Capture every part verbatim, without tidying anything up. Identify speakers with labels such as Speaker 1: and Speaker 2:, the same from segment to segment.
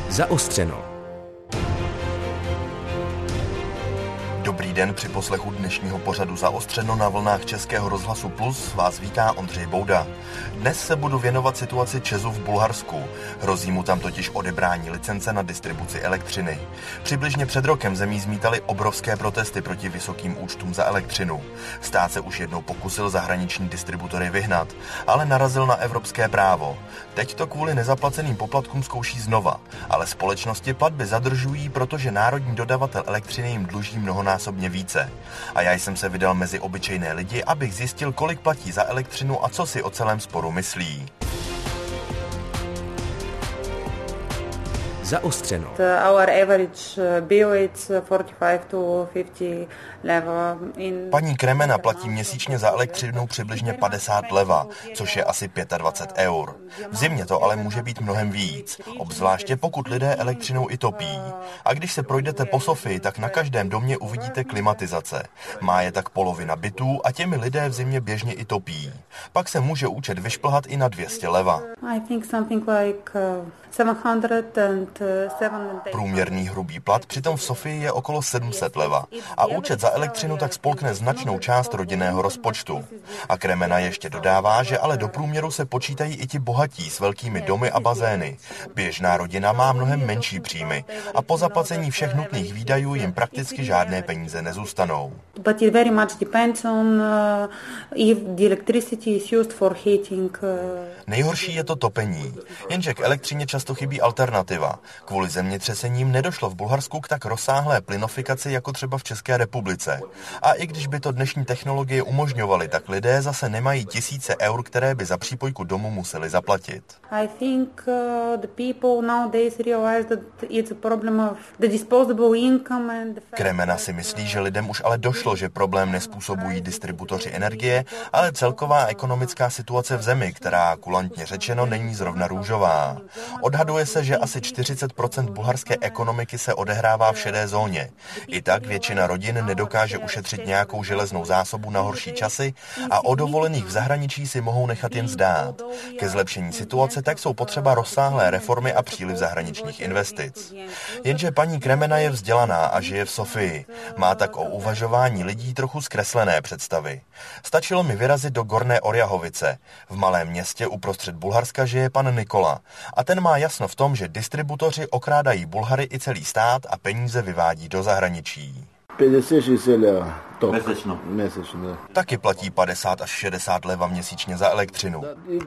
Speaker 1: Zaostřeno.
Speaker 2: Dobrý den, při poslechu dnešního pořadu Zaostřeno na vlnách Českého rozhlasu Plus vás vítá Ondřej Bouda. Dnes se budu věnovat situaci ČEZu v Bulharsku. Hrozí mu tam totiž odebrání licence na distribuci elektřiny. Přibližně před rokem zemí zmítaly obrovské protesty proti vysokým účtům za elektřinu. Stát se už jednou pokusil zahraniční distributory vyhnat, ale narazil na evropské právo. Teď to kvůli nezaplaceným poplatkům zkouší znova, ale společnosti platby zadržují, protože národní dodavatel elektřiny jim dluží mnohonásobně více. A já jsem se vydal mezi obyčejné lidi, abych zjistil, kolik platí za elektřinu a co si o celém sporu myslí.
Speaker 1: Zaostřeno.
Speaker 3: Our average bill is forty-five to fifty leva.
Speaker 2: Paní Kremena platí měsíčně za elektřinu přibližně padesát leva, což je asi dvacet pět eur. V zimě to ale může být mnohem víc, obzvláště pokud lidé elektřinou i topí. A když se projdete po Sofii, tak na každém domě uvidíte klimatizace. Má je tak polovina bytů a těmi lidé v zimě běžně i topí. Pak se může účet vyšplhat i na dvě stě leva.
Speaker 3: I think something like seven hundred and
Speaker 2: Průměrný hrubý plat přitom v Sofii je okolo sedm set leva a účet za elektřinu tak spolkne značnou část rodinného rozpočtu. A Kremena ještě dodává, že ale do průměru se počítají i ti bohatí s velkými domy a bazény. Běžná rodina má mnohem menší příjmy a po zaplacení všech nutných výdajů jim prakticky žádné peníze nezůstanou.
Speaker 3: But it very much depends on if the electricity is used for heating.
Speaker 2: Nejhorší je to topení, jenže k elektřině často chybí alternativa. Kvůli zemětřesením nedošlo v Bulharsku k tak rozsáhlé plynofikaci jako třeba v České republice. A i když by to dnešní technologie umožňovaly, tak lidé zase nemají tisíce eur, které by za přípojku domu museli zaplatit.
Speaker 3: I think the people nowadays realize that it's a problem of the disposable income and
Speaker 2: Kremena si myslí, že lidem už ale došlo, že problém nezpůsobují distributoři energie, ale celková ekonomická situace v zemi, která kulantně řečeno není zrovna růžová. Odhaduje se, že asi čtyřicet procent bulharské ekonomiky se odehrává v šedé zóně. I tak většina rodin nedokáže ušetřit nějakou železnou zásobu na horší časy a o dovolených v zahraničí si mohou nechat jen zdát. Ke zlepšení situace tak jsou potřeba rozsáhlé reformy a příliv zahraničních investic. Jenže paní Kremena je vzdělaná a žije v Sofii. Má tak o uvažování lidí trochu zkreslené představy. Stačilo mi vyrazit do Gorné Orjahovice. V malém městě uprostřed Bulharska žije pan Nikola. A ten má jasno v tom, že distributoři okrádají Bulhary i celý stát a peníze vyvádí do zahraničí.
Speaker 4: padesát šedesát leva. Měsíčno.
Speaker 2: Měsíčno. Taky platí padesát až šedesát leva měsíčně za elektřinu.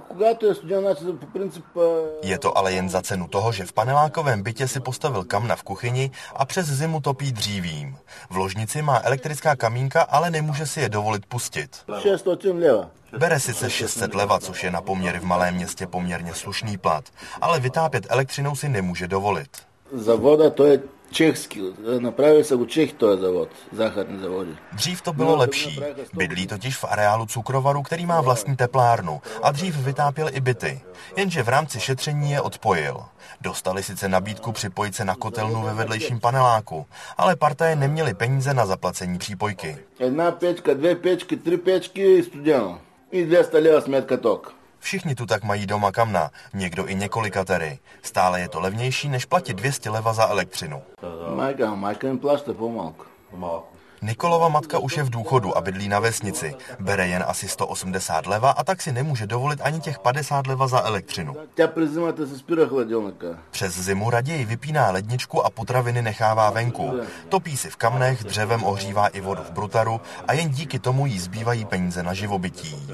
Speaker 2: Je to ale jen za cenu toho, že v panelákovém bytě si postavil kamna v kuchyni a přes zimu topí dřívím. V ložnici má elektrická kamínka, ale nemůže si je dovolit pustit.
Speaker 4: šest set leva.
Speaker 2: Bere sice šest set leva, což je na poměry v malém městě poměrně slušný plat, ale vytápět elektřinou si nemůže dovolit.
Speaker 4: Zavoda to je český, napravil se u Čech, to je zavod, záchranný zavody.
Speaker 2: Dřív to bylo lepší. Bydlí totiž v areálu cukrovaru, který má vlastní teplárnu a dřív vytápěl i byty. Jenže v rámci šetření je odpojil. Dostali sice nabídku připojit se na kotelnu ve vedlejším paneláku, ale partaje neměli peníze na zaplacení přípojky.
Speaker 4: Jedna pečka, dvě pečky, tři pečky, studěno. I dvě sta leva smětka tok.
Speaker 2: Všichni tu tak mají doma kamna, někdo i několikatery. Stále je to levnější, než platit dvě stě leva za elektřinu.
Speaker 4: Majka, majka jim plašte pomalku.
Speaker 2: Nikolova matka už je v důchodu a bydlí na vesnici. Bere jen asi sto osmdesát leva a tak si nemůže dovolit ani těch padesát leva za elektřinu. Přes zimu raději vypíná ledničku a potraviny nechává venku. Topí si v kamnech, dřevem ohřívá i vodu v brutaru a jen díky tomu jí zbývají peníze na živobytí.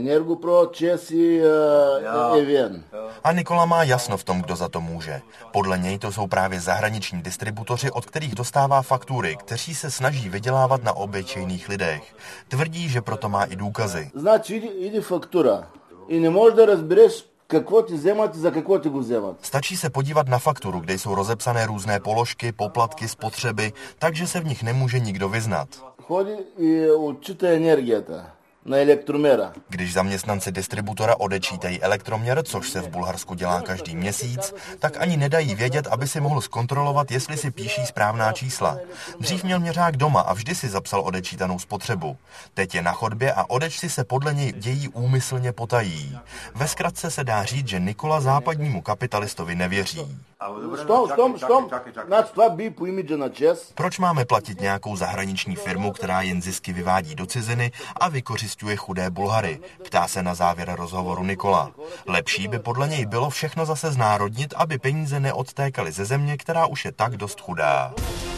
Speaker 2: A Nikola má jasno v tom, kdo za to může. Podle něj to jsou právě zahraniční distributoři, od kterých dostává faktury, kteří se snaží vydělávat na obyčejných lidech. Tvrdí, že proto má i důkazy.
Speaker 4: Znači, jde faktura. I nemůže rozběreš, kako ti zemat, za kako ti go zemat.
Speaker 2: Stačí se podívat na fakturu, kde jsou rozepsané různé položky, poplatky, spotřeby, takže se v nich nemůže nikdo vyznat.
Speaker 4: Chodí i určitá energie. на електромера.
Speaker 2: Když zaměstnanci distributora odečítají elektroměr, což se v Bulharsku dělá každý měsíc, tak ani nedají vědět, aby si mohl zkontrolovat, jestli si píší správná čísla. Dřív měl měřák doma a vždy si zapsal odečítanou spotřebu. Teď je na chodbě a odečty se podle něj dějí úmyslně potají. Ve zkratce se dá říct, že Nikola západnímu kapitalistovi nevěří.
Speaker 4: Штом, штом, штом, значи това би по имиджа на ЧЕЗ.
Speaker 2: Proč máme platit nějakou zahraniční firmu, která jen zisky vyvádí do ciziny a vykořisťuje chudé Bulhary? Ptá se na závěr rozhovoru Nikola. Lepší by podle něj bylo všechno zase znárodnit, aby peníze neodtékaly ze země, která už je tak dost chudá.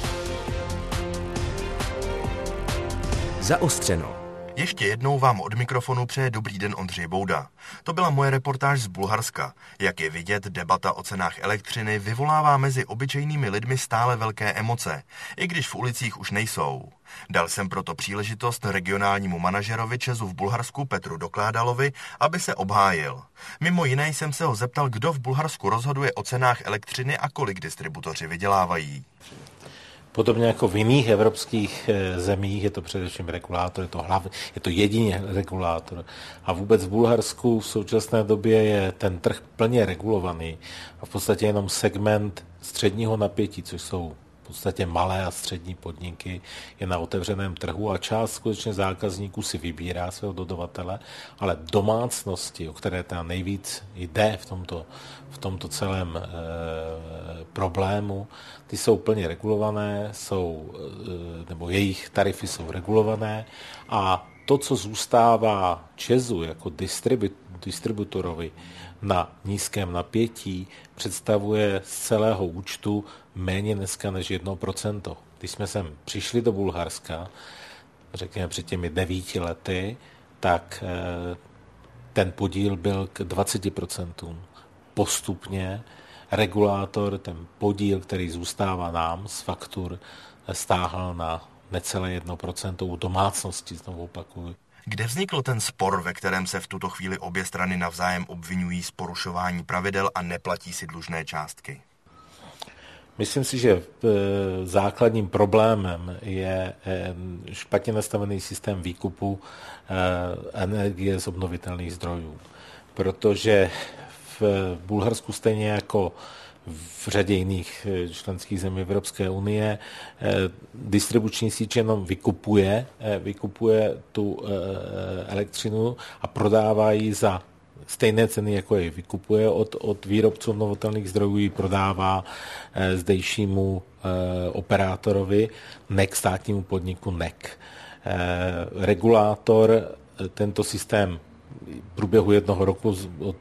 Speaker 1: Zaostřeno.
Speaker 2: Ještě jednou vám od mikrofonu přeje dobrý den Ondřej Bouda. To byla moje reportáž z Bulharska. Jak je vidět, debata o cenách elektřiny vyvolává mezi obyčejnými lidmi stále velké emoce, i když v ulicích už nejsou. Dal jsem proto příležitost regionálnímu manažerovi ČEZu v Bulharsku Petru Dokládalovi, aby se obhájil. Mimo jiné jsem se ho zeptal, kdo v Bulharsku rozhoduje o cenách elektřiny a kolik distributoři vydělávají.
Speaker 5: Podobně jako v jiných evropských zemích je to především regulátor, je to, hlav, je to jediný regulátor. A vůbec v Bulharsku v současné době je ten trh plně regulovaný a v podstatě jenom segment středního napětí, což jsou v podstatě malé a střední podniky, je na otevřeném trhu a část skutečně zákazníků si vybírá svého dodavatele, ale domácnosti, o které teda nejvíc jde v tomto, v tomto celém e, problému, ty jsou plně regulované, jsou, e, nebo jejich tarify jsou regulované a to, co zůstává ČEZu jako distribu, distributorovi na nízkém napětí, představuje z celého účtu méně dneska než jedno procento. Když jsme sem přišli do Bulharska, řekněme před těmi devíti lety, tak ten podíl byl k dvaceti procentům. Postupně regulátor ten podíl, který zůstává nám z faktur, stáhl na necelé jedno procento u domácnosti, znovu opakuju.
Speaker 2: Kde vznikl ten spor, ve kterém se v tuto chvíli obě strany navzájem obvinují z porušování pravidel a neplatí si dlužné částky?
Speaker 5: Myslím si, že základním problémem je špatně nastavený systém výkupu energie z obnovitelných zdrojů. Protože v Bulharsku stejně jako v řadě jiných členských zemí Evropské unie distribuční síť jenom vykupuje, vykupuje tu elektřinu a prodává ji za stejné ceny, jako ji vykupuje od, od výrobců obnovitelných zdrojů, ji prodává zdejšímu operátorovi N E K, státnímu podniku N E K. Regulátor tento systém v průběhu jednoho roku od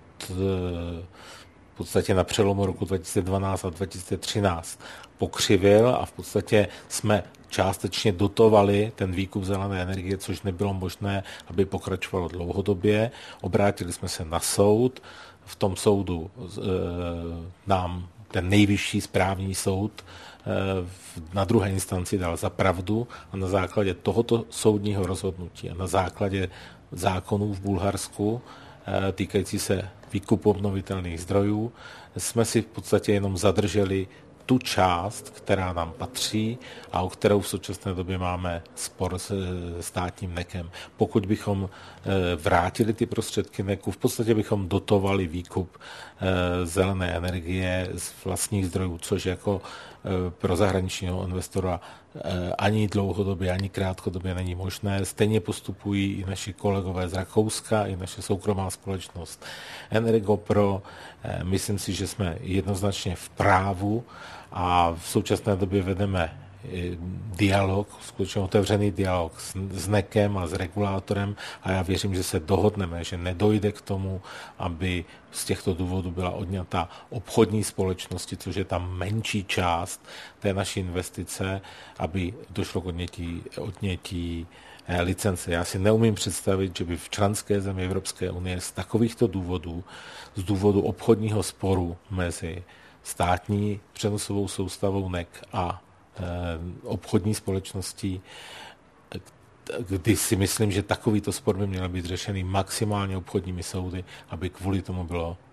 Speaker 5: v podstatě na přelomu roku dva tisíce dvanáct a dva tisíce třináct pokřivil a v podstatě jsme částečně dotovali ten výkup zelené energie, což nebylo možné, aby pokračovalo dlouhodobě. Obrátili jsme se na soud. V tom soudu e, nám ten nejvyšší správní soud e, na druhé instanci dal za pravdu a na základě tohoto soudního rozhodnutí a na základě zákonů v Bulharsku e, týkající se výkupu obnovitelných zdrojů, jsme si v podstatě jenom zadrželi tu část, která nám patří a o kterou v současné době máme spor s státním N E Kem. Pokud bychom vrátili ty prostředky N E Ku, v podstatě bychom dotovali výkup zelené energie z vlastních zdrojů, což jako pro zahraničního investora ani dlouhodobě, ani krátkodobě není možné. Stejně postupují i naši kolegové z Rakouska, i naše soukromá společnost Energopro. Myslím si, že jsme jednoznačně v právu a v současné době vedeme dialog, skutečně otevřený dialog s, s N E Kem a s regulátorem a já věřím, že se dohodneme, že nedojde k tomu, aby z těchto důvodů byla odňata obchodní společnosti, což je ta menší část té naší investice, aby došlo k odnětí, odnětí licence. Já si neumím představit, že by v členské zemi Evropské unie z takovýchto důvodů, z důvodu obchodního sporu mezi státní přenosovou soustavou N E K a obchodní společností, kdy si myslím, že takovýto spor by měl být řešený maximálně obchodními soudy, aby kvůli tomu bylo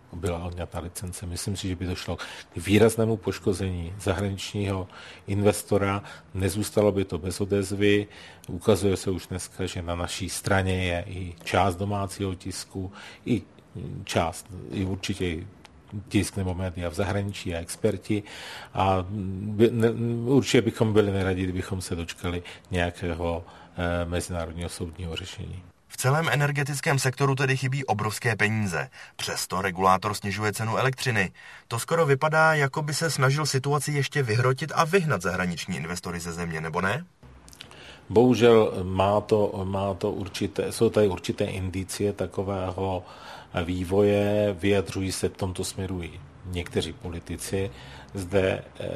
Speaker 5: byla odňata licence. Myslím si, že by došlo k výraznému poškození zahraničního investora. Nezůstalo by to bez odezvy. Ukazuje se už dneska, že na naší straně je i část domácího tisku, i část, i určitě tisk nebo média v zahraničí a experti. A by, ne, určitě bychom byli neradi, kdybychom se dočkali nějakého eh, mezinárodního soudního řešení.
Speaker 2: V celém energetickém sektoru tedy chybí obrovské peníze. Přesto regulátor snižuje cenu elektřiny. To skoro vypadá, jako by se snažil situaci ještě vyhrotit a vyhnat zahraniční investory ze země, nebo ne?
Speaker 5: Bohužel má to, má to určité, jsou tady určité indicie takového vývoje, vyjadřují se v tomto směru i někteří politici. Zde e,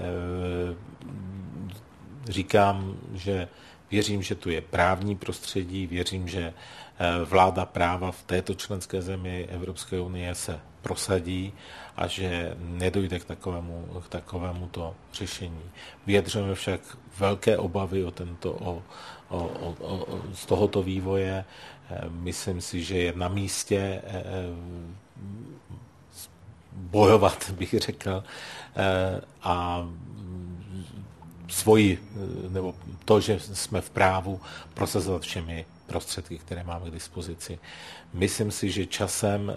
Speaker 5: říkám, že věřím, že tu je právní prostředí, věřím, že vláda práva v této členské zemi Evropské unie se prosadí a že nedojde k takovému, k takovému to řešení. Vyjadřujeme však velké obavy o tento, o, o, o, o, z tohoto vývoje. Myslím si, že je na místě bojovat, bych řekl, a svoji, nebo to, že jsme v právu, prosazovat všemi prostředky, které máme k dispozici. Myslím si, že časem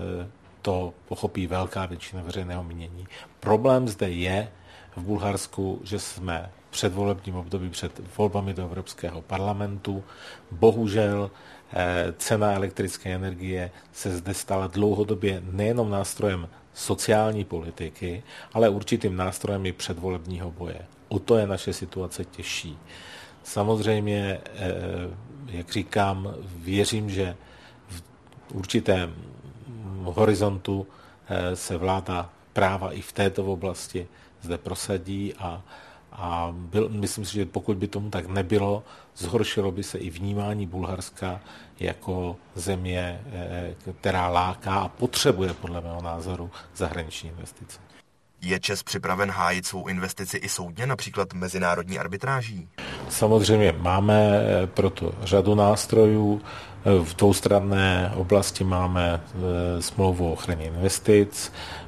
Speaker 5: to pochopí velká většina veřejného mínění. Problém zde je v Bulharsku, že jsme v předvolebním období před volbami do Evropského parlamentu. Bohužel cena elektrické energie se zde stala dlouhodobě nejenom nástrojem sociální politiky, ale určitým nástrojem i předvolebního boje. O to je naše situace těžší. Samozřejmě, jak říkám, věřím, že v určitém horizontu se vláda práva i v této oblasti zde prosadí a, a byl, myslím si, že pokud by tomu tak nebylo, zhoršilo by se i vnímání Bulharska jako země, která láká a potřebuje podle mého názoru zahraniční investice.
Speaker 2: Je Čes připraven hájit svou investici i soudně, například mezinárodní arbitráží?
Speaker 5: Samozřejmě máme proto řadu nástrojů. V dvoustranné oblasti máme smlouvu o ochraně investic,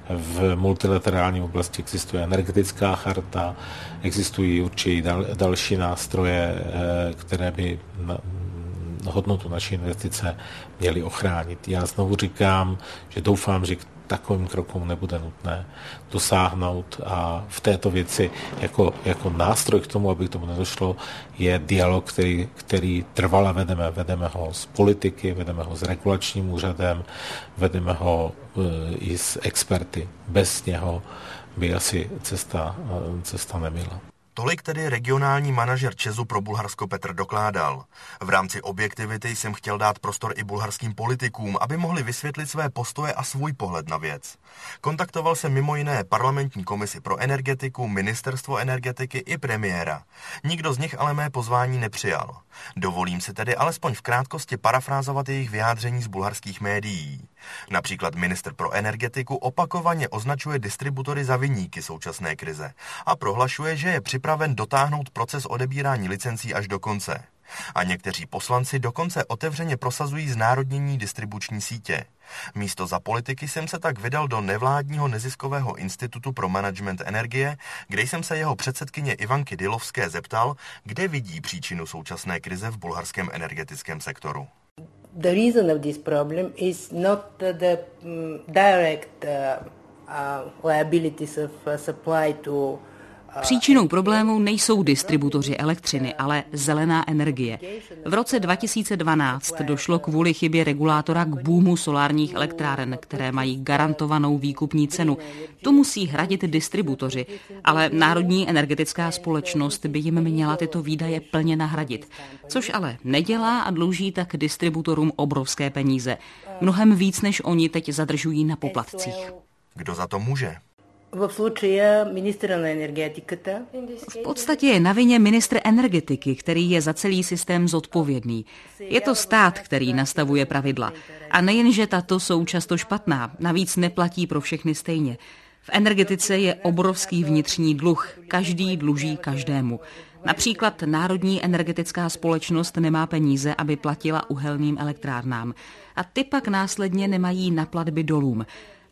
Speaker 5: v multilaterální oblasti existuje energetická charta, existují určitě dal, další nástroje, které by na, hodnotu naší investice měly ochránit. Já znovu říkám, že doufám, že k takovým krokům nebude nutné dosáhnout a v této věci jako, jako nástroj k tomu, aby k tomu nedošlo, je dialog, který, který trvale vedeme. Vedeme ho z politiky, vedeme ho s regulačním úřadem, vedeme ho e, i s experty. Bez něho by asi cesta, cesta nebyla.
Speaker 2: Tolik tedy regionální manažer Česu pro Bulharsko Petr Dokládal. V rámci objektivity jsem chtěl dát prostor i bulharským politikům, aby mohli vysvětlit své postoje a svůj pohled na věc. Kontaktoval jsem mimo jiné parlamentní komisi pro energetiku, ministerstvo energetiky i premiéra. Nikdo z nich ale mé pozvání nepřijal. Dovolím si tedy alespoň v krátkosti parafrázovat jejich vyjádření z bulharských médií. Například ministr pro energetiku opakovaně označuje distributory za viníky současné krize a prohlašuje, že je připraven dotáhnout proces odebírání licencí až do konce. A někteří poslanci dokonce otevřeně prosazují znárodnění distribuční sítě. Místo za politiky jsem se tak vydal do nevládního neziskového institutu pro management energie, kde jsem se jeho předsedkyně Ivanky Dylovské zeptal, kde vidí příčinu současné krize v bulharském energetickém sektoru.
Speaker 1: The reason of this problem is not the um, direct uh, uh, liabilities of uh, supply to.
Speaker 6: Příčinou problému nejsou distributoři elektřiny, ale zelená energie. V roce dva tisíce dvanáct došlo kvůli chybě regulátora k boomu solárních elektráren, které mají garantovanou výkupní cenu. To musí hradit distributoři, ale Národní energetická společnost by jim měla tyto výdaje plně nahradit. Což ale nedělá a dluží tak distributorům obrovské peníze. Mnohem víc, než oni teď zadržují na poplatcích.
Speaker 2: Kdo za to může?
Speaker 1: V случае министра на енергетиката.
Speaker 6: V podstatě je na vině ministr energetiky, který je za celý systém zodpovědný. Je to stát, který nastavuje pravidla. A nejenže tato jsou často špatná, navíc neplatí pro všechny stejně. V energetice je obrovský vnitřní dluh. Každý dluží každému. Například Národní energetická společnost nemá peníze, aby platila uhelným elektrárnám. A ty pak následně nemají na platby dolům.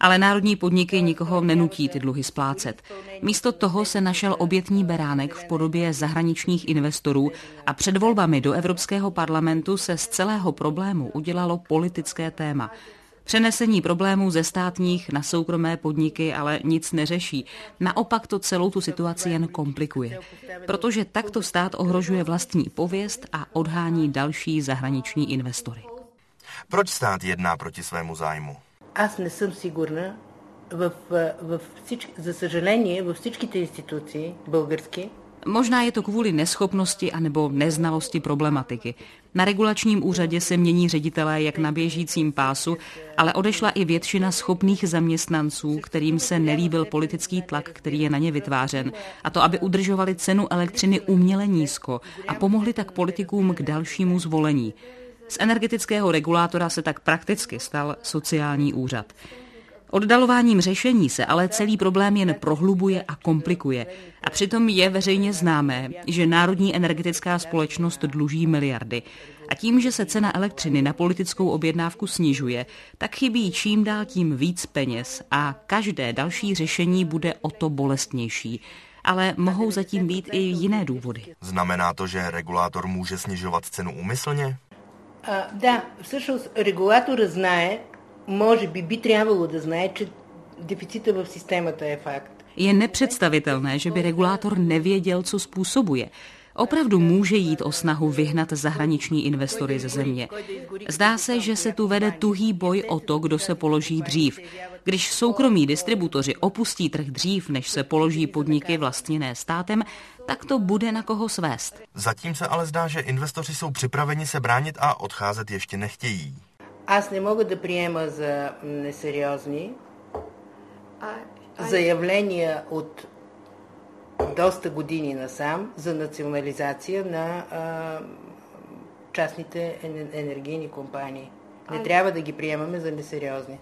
Speaker 6: Ale národní podniky nikoho nenutí ty dluhy splácet. Místo toho se našel obětní beránek v podobě zahraničních investorů a před volbami do Evropského parlamentu se z celého problému udělalo politické téma. Přenesení problémů ze státních na soukromé podniky ale nic neřeší. Naopak to celou tu situaci jen komplikuje. Protože takto stát ohrožuje vlastní pověst a odhání další zahraniční investory.
Speaker 2: Proč stát jedná proti svému zájmu?
Speaker 1: Аз не съм сигурна. В, в всички, за съжаление, във всичките институции български.
Speaker 6: Možná je to kvůli neschopnosti anebo neznalosti problematiky. Na regulačním úřadě se mění ředitelé jak na běžícím pásu, ale odešla i většina schopných zaměstnanců, kterým se nelíbil politický tlak, který je na ně vytvářen, a to aby udržovali cenu elektřiny uměle nízko a pomohli tak politikům k dalšímu zvolení. Z energetického regulátora se tak prakticky stal sociální úřad. Oddalováním řešení se ale celý problém jen prohlubuje a komplikuje. A přitom je veřejně známé, že Národní energetická společnost dluží miliardy. A tím, že se cena elektřiny na politickou objednávku snižuje, tak chybí čím dál tím víc peněz a každé další řešení bude o to bolestnější. Ale mohou zatím být i jiné důvody.
Speaker 2: Znamená to, že regulátor může snižovat cenu úmyslně?
Speaker 1: А, да, всъщност регулатора знае, може би би трябвало да знае, че дефицита в системата е факт.
Speaker 6: Je nepředstavitelné, že by regulátor nevěděl, co způsobuje. Opravdu může jít o snahu vyhnat zahraniční investory ze země. Zdá se, že se tu vede tuhý boj o to, kdo se položí dřív. Když soukromí distributoři opustí trh dřív, než se položí podniky vlastněné státem, tak to bude na koho svést.
Speaker 2: Zatím se ale zdá, že investoři jsou připraveni se bránit a odcházet ještě nechtějí.
Speaker 1: Аз не мога да приема за несериозни заявления от доста години насам за национализация на а, частните енергийни компании. Не трябва да ги приемаме за несериозни.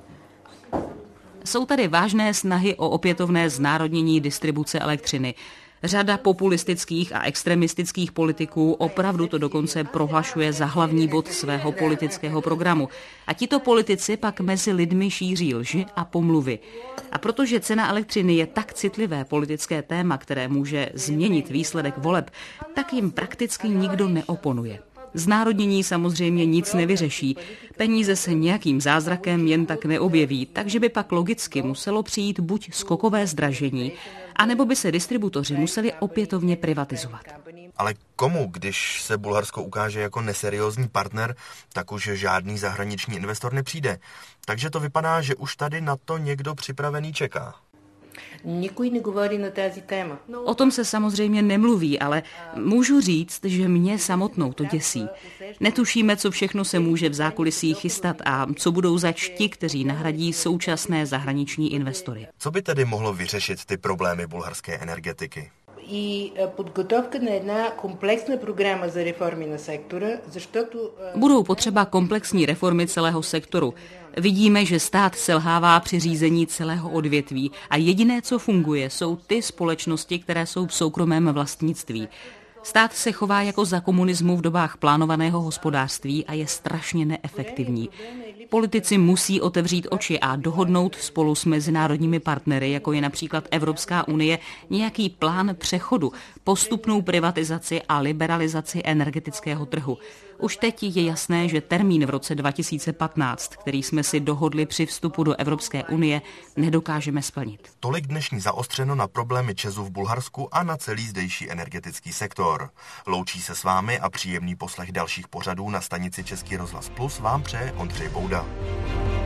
Speaker 6: Jsou tady vážné snahy o opětovné znárodnění distribuce elektřiny. Řada populistických a extremistických politiků opravdu to dokonce prohlašuje za hlavní bod svého politického programu. A tito politici pak mezi lidmi šíří lži a pomluvy. A protože cena elektřiny je tak citlivé politické téma, které může změnit výsledek voleb, tak jim prakticky nikdo neoponuje. Znárodnění samozřejmě nic nevyřeší. Peníze se nějakým zázrakem jen tak neobjeví, takže by pak logicky muselo přijít buď skokové zdražení, anebo by se distributoři museli opětovně privatizovat.
Speaker 2: Ale komu, když se Bulharsko ukáže jako neseriózní partner, tak už žádný zahraniční investor nepřijde. Takže to vypadá, že už tady na to někdo připravený čeká.
Speaker 1: Никой не говори на тази тема.
Speaker 6: O tom se samozřejmě nemluví, ale můžu říct, že mě samotnou to děsí. Netušíme, co všechno se může v zákulisí chystat a co budou zač ti, kteří nahradí současné zahraniční investory.
Speaker 2: Co by tedy mohlo vyřešit ty problémy bulharské energetiky?
Speaker 1: И подготовка на една комплексна програма за реформи на сектора, защото...
Speaker 6: Budou potřeba komplexní reformy celého sektoru. Vidíme, že stát selhává při řízení celého odvětví a jediné, co funguje, jsou ty společnosti, které jsou v soukromém vlastnictví. Stát se chová jako za komunismu v dobách plánovaného hospodářství a je strašně neefektivní. Politici musí otevřít oči a dohodnout spolu s mezinárodními partnery, jako je například Evropská unie, nějaký plán přechodu, postupnou privatizaci a liberalizaci energetického trhu. Už teď je jasné, že termín v roce dva tisíce patnáct, který jsme si dohodli při vstupu do Evropské unie, nedokážeme splnit.
Speaker 2: Tolik dnešní zaostřeno na problémy ČEZu v Bulharsku a na celý zdejší energetický sektor. Loučí se s vámi a příjemný poslech dalších pořadů na stanici Český rozhlas Plus vám přeje Ondřej Bouda.